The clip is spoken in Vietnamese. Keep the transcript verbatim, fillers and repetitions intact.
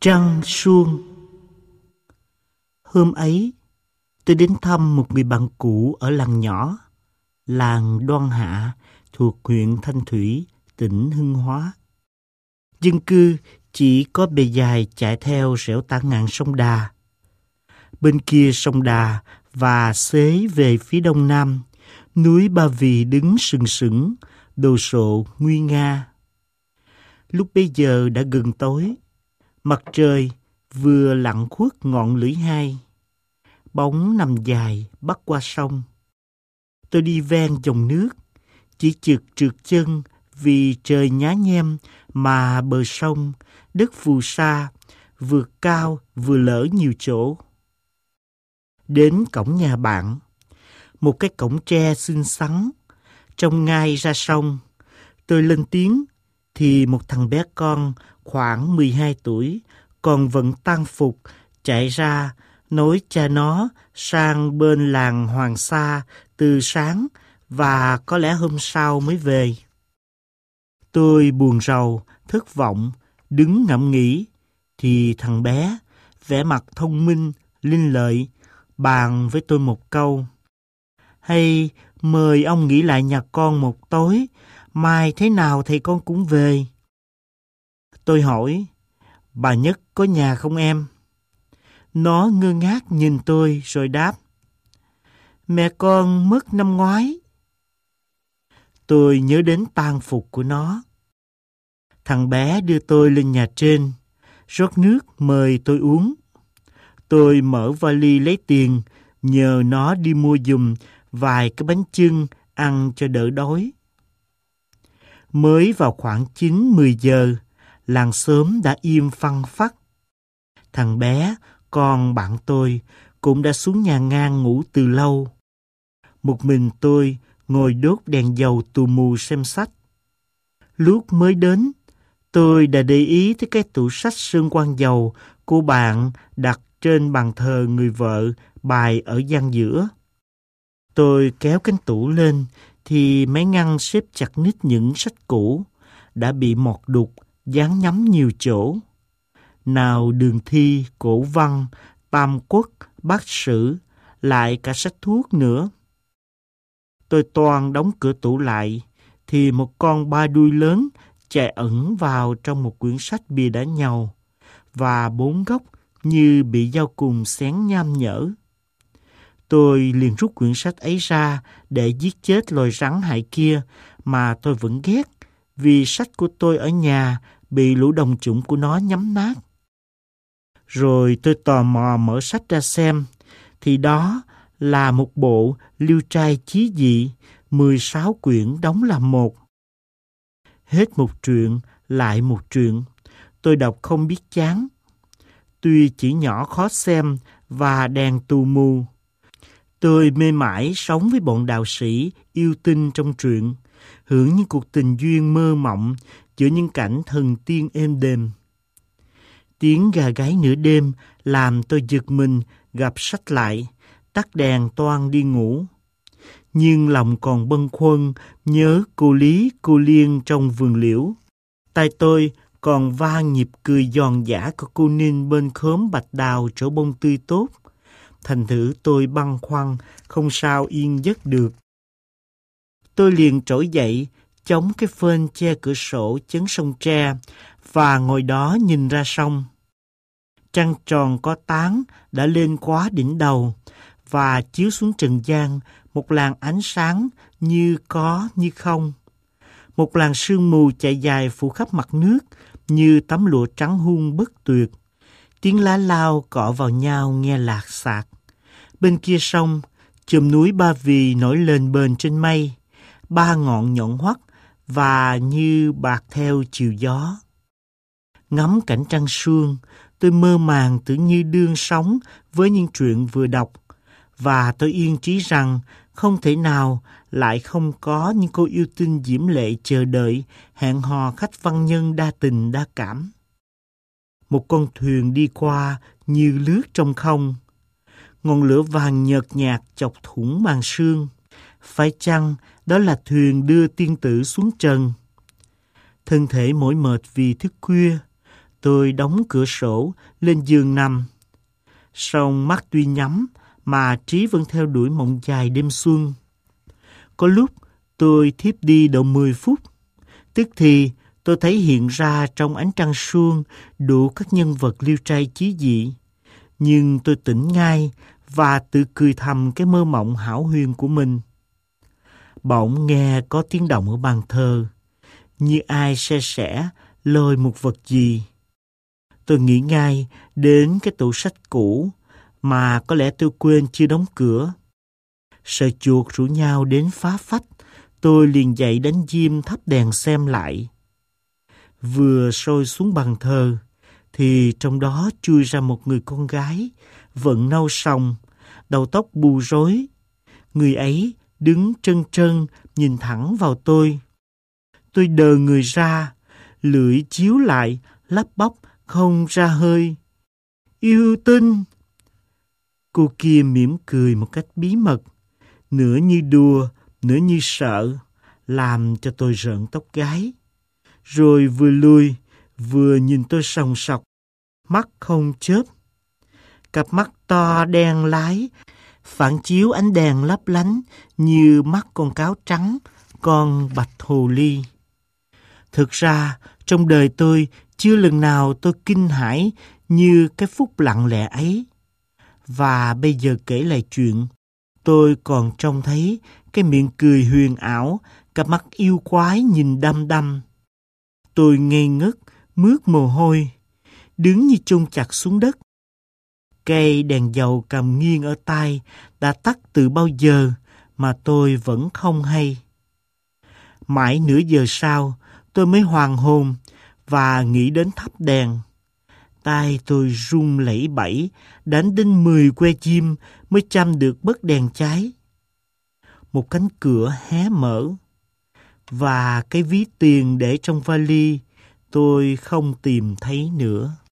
Trăng suông. Hôm ấy, tôi đến thăm một người bạn cũ ở làng nhỏ, làng Đoan Hạ thuộc huyện Thanh Thủy, tỉnh Hưng Hóa. Dân cư chỉ có bề dài chạy theo rẽo tả ngạn sông Đà. Bên kia sông Đà và xế về phía đông nam, núi Ba Vì đứng sừng sững, đồ sộ nguy nga. Lúc bấy giờ đã gần tối, mặt trời vừa lặn khuất ngọn lưỡi hai, bóng nằm dài bắc qua sông. Tôi đi ven dòng nước, chỉ chực trượt chân vì trời nhá nhem mà bờ sông, đất phù sa, vừa cao vừa lở nhiều chỗ. Đến cổng nhà bạn, một cái cổng tre xinh xắn, trông ngay ra sông. Tôi lên tiếng thì một thằng bé con khoảng mười hai tuổi, còn vẫn tang phục, chạy ra nói cha nó sang bên làng Hoàng Sa từ sáng và có lẽ hôm sau mới về. Tôi buồn rầu, thất vọng, đứng ngẫm nghĩ, thì thằng bé, vẻ mặt thông minh, linh lợi, bàn với tôi một câu: "Hay mời ông nghỉ lại nhà con một tối, mai thế nào thì con cũng về." Tôi hỏi: "Bà Nhất có nhà không em?" Nó ngơ ngác nhìn tôi rồi đáp: "Mẹ con mất năm ngoái." Tôi nhớ đến tang phục của nó. Thằng bé đưa tôi lên nhà trên, rót nước mời tôi uống. Tôi mở vali lấy tiền, nhờ nó đi mua giùm vài cái bánh chưng ăn cho đỡ đói. Mới vào khoảng chín mười giờ, làng xóm đã im phăng phắc. Thằng bé, con bạn tôi, cũng đã xuống nhà ngang ngủ từ lâu. Một mình tôi ngồi đốt đèn dầu tù mù xem sách. Lúc mới đến, tôi đã để ý tới cái tủ sách sơn quang dầu của bạn đặt trên bàn thờ người vợ bày ở gian giữa. Tôi kéo cánh tủ lên thì mấy ngăn xếp chặt nít những sách cũ đã bị mọt đục, dán nhắm nhiều chỗ. Nào đường thi, cổ văn, tam quốc, bát sử, lại cả sách thuốc nữa. Tôi toan đóng cửa tủ lại thì một con ba đuôi lớn chạy ẩn vào trong một quyển sách bìa đá nhàu và bốn góc như bị dao cùn xén nham nhở. Tôi liền rút quyển sách ấy ra để giết chết loài rắn hại kia mà tôi vẫn ghét, vì sách của tôi ở nhà bị lũ đồng chủng của nó nhấm nát. Rồi tôi tò mò mở sách ra xem, thì đó là một bộ Liêu Trai Chí Dị, mười sáu quyển đóng làm một. Hết một truyện lại một truyện, tôi đọc không biết chán. Tuy chỉ nhỏ khó xem và đèn tù mù, tôi mê mải sống với bọn đạo sĩ yêu tinh trong truyện, hưởng những cuộc tình duyên mơ mộng giữa những cảnh thần tiên êm đềm. Tiếng gà gáy nửa đêm làm tôi giật mình, gập sách lại, tắt đèn toan đi ngủ. Nhưng lòng còn bâng khuâng nhớ cô Lý, cô Liên trong vườn liễu. Tai tôi còn vang nhịp cười giòn giã của cô Ninh bên khóm bạch đào chỗ bông tươi tốt. Thành thử tôi băn khoăn, không sao yên giấc được. Tôi liền trỗi dậy, chống cái phên che cửa sổ chấn sông Tre và ngồi đó nhìn ra sông. Trăng tròn có tán đã lên quá đỉnh đầu và chiếu xuống trần gian một làn ánh sáng như có như không. Một làn sương mù chạy dài phủ khắp mặt nước như tấm lụa trắng hun bất tuyệt. Tiếng lá lao cọ vào nhau nghe lạc xạc. Bên kia sông, chùm núi Ba Vì nổi lên bền trên mây, ba ngọn nhọn hoắt và như bạc theo chiều gió. Ngắm cảnh trăng suông, tôi mơ màng tưởng như đương sống với những chuyện vừa đọc, và tôi yên trí rằng không thể nào lại không có những cô yêu tinh diễm lệ chờ đợi hẹn hò khách văn nhân đa tình đa cảm. Một con thuyền đi qua như lướt trong không. Ngọn lửa vàng nhợt nhạt chọc thủng màn sương. Phải chăng đó là thuyền đưa tiên tử xuống trần? Thân thể mỏi mệt vì thức khuya, Tôi đóng cửa sổ, lên giường nằm. Song mắt tuy nhắm, mà trí vẫn theo đuổi mộng dài đêm xuân. Có lúc tôi thiếp đi độ mười phút. Tức thì tôi thấy hiện ra trong ánh trăng suông đủ các nhân vật liêu trai chí dị. Nhưng tôi tỉnh ngay và tự cười thầm cái mơ mộng hão huyền của mình. Bỗng nghe có tiếng động ở bàn thờ, như ai se sẻ lôi một vật gì. Tôi nghĩ ngay đến cái tủ sách cũ mà có lẽ tôi quên chưa đóng cửa. Sợ chuột rủ nhau đến phá phách, tôi liền dậy đánh diêm thắp đèn xem lại. Vừa sôi xuống bàn thờ, thì trong đó chui ra một người con gái, vận nâu sòng, đầu tóc bù rối. Người ấy đứng trân trân nhìn thẳng vào tôi. Tôi đờ người ra, lưỡi chiếu lại, lắp bắp không ra hơi. Yêu Tinh! Cô kia mỉm cười một cách bí mật, nửa như đùa, nửa như sợ, làm cho tôi rợn tóc gáy. Rồi vừa lùi, vừa nhìn tôi sòng sọc, mắt không chớp. Cặp mắt to đen lái, phản chiếu ánh đèn lấp lánh như mắt con cáo trắng, con bạch hồ ly. Thực ra, trong đời tôi chưa lần nào tôi kinh hãi như cái phút lặng lẽ ấy. Và bây giờ kể lại chuyện, tôi còn trông thấy cái miệng cười huyền ảo, cặp mắt yêu quái nhìn đăm đăm. Tôi ngây ngất, mướt mồ hôi, đứng như chôn chặt xuống đất. Cây đèn dầu cầm nghiêng ở tay đã tắt từ bao giờ mà tôi vẫn không hay. Mãi nửa giờ sau, tôi mới hoàn hồn và nghĩ đến thắp đèn. Tai tôi run lẩy bẩy, đánh đến mười que chim mới chăm được bấc đèn cháy. Một cánh cửa hé mở, và cái ví tiền để trong vali tôi không tìm thấy nữa.